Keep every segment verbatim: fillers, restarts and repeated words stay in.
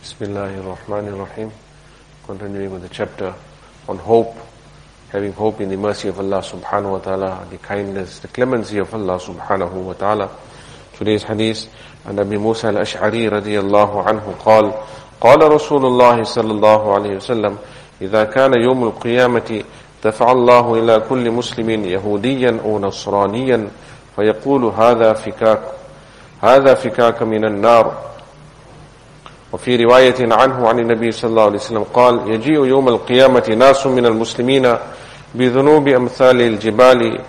Bismillahirrahmanirrahim. Continuing with the chapter on hope, having hope in the mercy of Allah subhanahu wa ta'ala, the kindness, the clemency of Allah subhanahu wa ta'ala. Today's hadith, and Abi Musa al-Ash'ari radiyallahu anhu قال قال رسول الله صلى الله عليه وسلم إذا كان يوم القيامة دفع الله إلى كل مسلم يهوديا أو نصرانيا فيقول هذا فكاك هذا فكاك من النار. وفي رواية عنه عن النبي صلى الله عليه وسلم قال يجيء يوم القيامة ناس من المسلمين بذنوب أمثال الجبال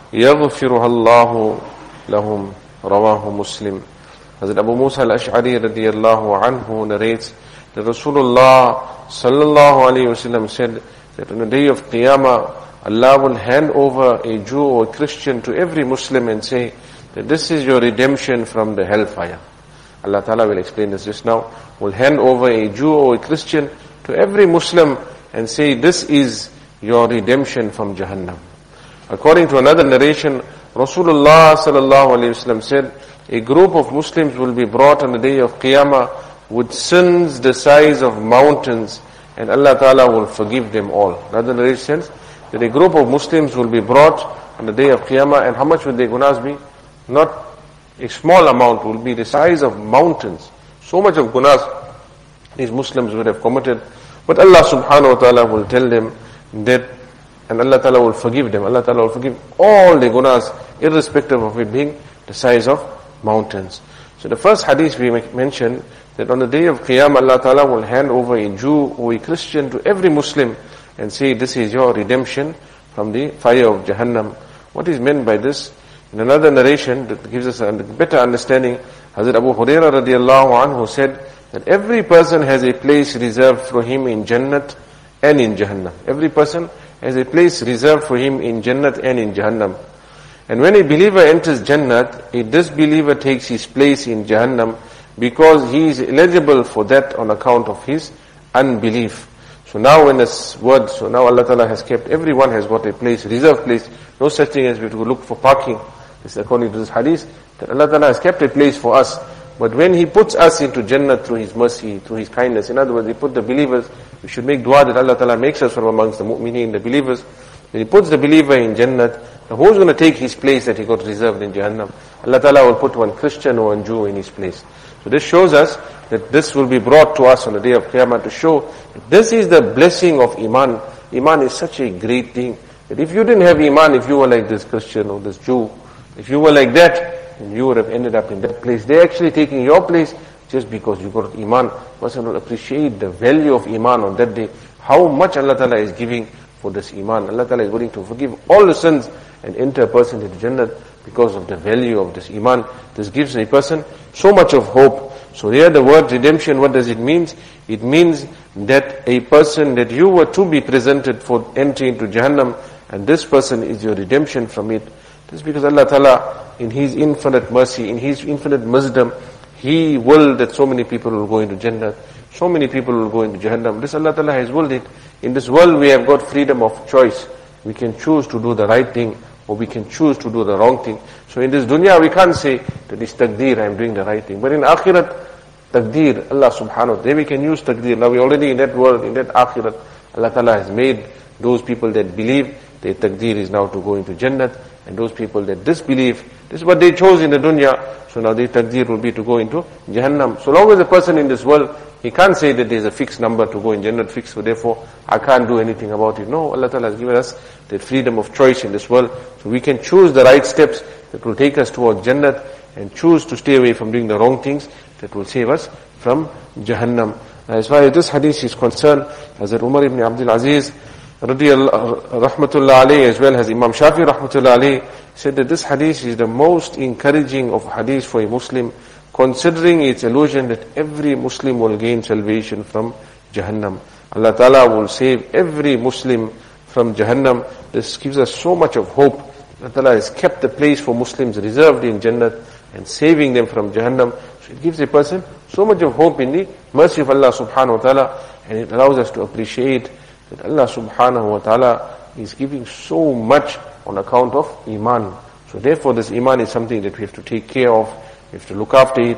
يغفرها الله لهم. رواه Muslim. Hazrat Abu Musa al-Ash'ari radiyallahu anhu narrates that Rasulullah sallallahu alayhi wasallam said that on the day of Qiyamah, Allah will hand over a Jew or a Christian to every Muslim and say that this is your redemption from the hellfire. Allah Ta'ala will explain this just now. Will hand over a Jew or a Christian to every Muslim and say this is your redemption from Jahannam. According to another narration, Rasulullah sallallahu alayhi wasallam said, a group of Muslims will be brought on the day of Qiyamah with sins the size of mountains, and Allah Ta'ala will forgive them all. Another narration says that a group of Muslims will be brought on the day of Qiyamah, and how much will their gunas be? Not a small amount, will be the size of mountains. So much of gunas these Muslims would have committed. But Allah subhanahu wa ta'ala will tell them that, and Allah ta'ala will forgive them. Allah ta'ala will forgive all the gunas, irrespective of it being the size of mountains. So the first hadith we mentioned, that on the day of Qiyam, Allah ta'ala will hand over a Jew or a Christian to every Muslim and say, this is your redemption from the fire of Jahannam. What is meant by this? In another narration that gives us a better understanding, Hazrat Abu Hurairah radiallahu anhu said that every person has a place reserved for him in Jannat and in Jahannam. Every person has a place reserved for him in Jannat and in Jahannam. And when a believer enters Jannat, a disbeliever takes his place in Jahannam because he is eligible for that on account of his unbelief. So now when this word, so now Allah Ta'ala has kept, everyone has got a place, reserved place. No such thing as we have to look for parking. This is according to this hadith, that Allah Ta'ala has kept a place for us. But when He puts us into Jannah through His mercy, through His kindness, in other words, He put the believers, we should make dua that Allah Ta'ala makes us from amongst the mu'mineen, the believers. When He puts the believer in Jannah, now who's going to take his place that he got reserved in Jahannam? Allah Ta'ala will put one Christian or one Jew in his place. So this shows us that this will be brought to us on the day of Qiyamah to show that this is the blessing of Iman. Iman is such a great thing that if you didn't have Iman, if you were like this Christian or this Jew, if you were like that, then you would have ended up in that place. They're actually taking your place just because you got Iman. Person will appreciate the value of Iman on that day. How much Allah Ta'ala is giving for this Iman. Allah Ta'ala is willing to forgive all the sins and enter a person into Jannah because of the value of this Iman. This gives a person so much of hope. So here the word redemption, what does it mean? It means that a person that you were to be presented for entry into Jahannam, and this person is your redemption from it. This is because Allah Ta'ala, in His infinite mercy, in His infinite wisdom, He willed that so many people will go into Jannah, so many people will go into Jahannam. This Allah Ta'ala has willed it. In this world we have got freedom of choice. We can choose to do the right thing, or we can choose to do the wrong thing. So in this dunya we can't say that it's taqdeer, I am doing the right thing. But in akhirat, taqdeer, Allah subhanahu wa ta'ala, there we can use taqdeer. Now we're already in that world, in that akhirat, Allah Ta'ala has made those people that believe, their taqdeer is now to go into Jannah, and those people that disbelieve, this is what they chose in the dunya, so now their taqdeer will be to go into Jahannam. So long as a person in this world, he can't say that there's a fixed number to go in Jannah fixed, so therefore I can't do anything about it. No, Allah Ta'ala has given us that freedom of choice in this world, so we can choose the right steps that will take us towards Jannah, and choose to stay away from doing the wrong things that will save us from Jahannam. As far as this hadith is concerned, Hazrat Umar ibn Abdul Aziz radiyallahu rahmatullah alayhi, as well as Imam Shafi rahmatullah alayhi, said that this hadith is the most encouraging of hadith for a Muslim, considering its allusion that every Muslim will gain salvation from Jahannam. Allah Ta'ala will save every Muslim from Jahannam. This gives us so much of hope. Allah Ta'ala has kept the place for Muslims reserved in Jannah and saving them from Jahannam. So it gives a person so much of hope in the mercy of Allah subhanahu wa ta'ala, and it allows us to appreciate that Allah subhanahu wa ta'ala is giving so much on account of Iman. So therefore this Iman is something that we have to take care of, we have to look after it.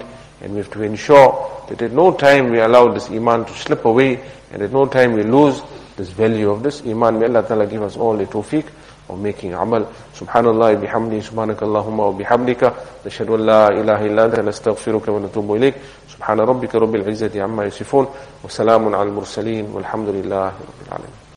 And we have to ensure that at no time we allow this iman to slip away, and at no time we lose this value of this iman. May Allah Ta'ala give us all the tawfiq of making amal. Subhanallah bihamdi, subhanakallahumma wa bihamdika, nashhadu an la ilaha illa anta, nastaghfiruka wa natubu ilayk. Subhana rabbika rabbil izzati amma yasifun, wa salamun al mursaleen, walhamdulillahi rabbil alamin.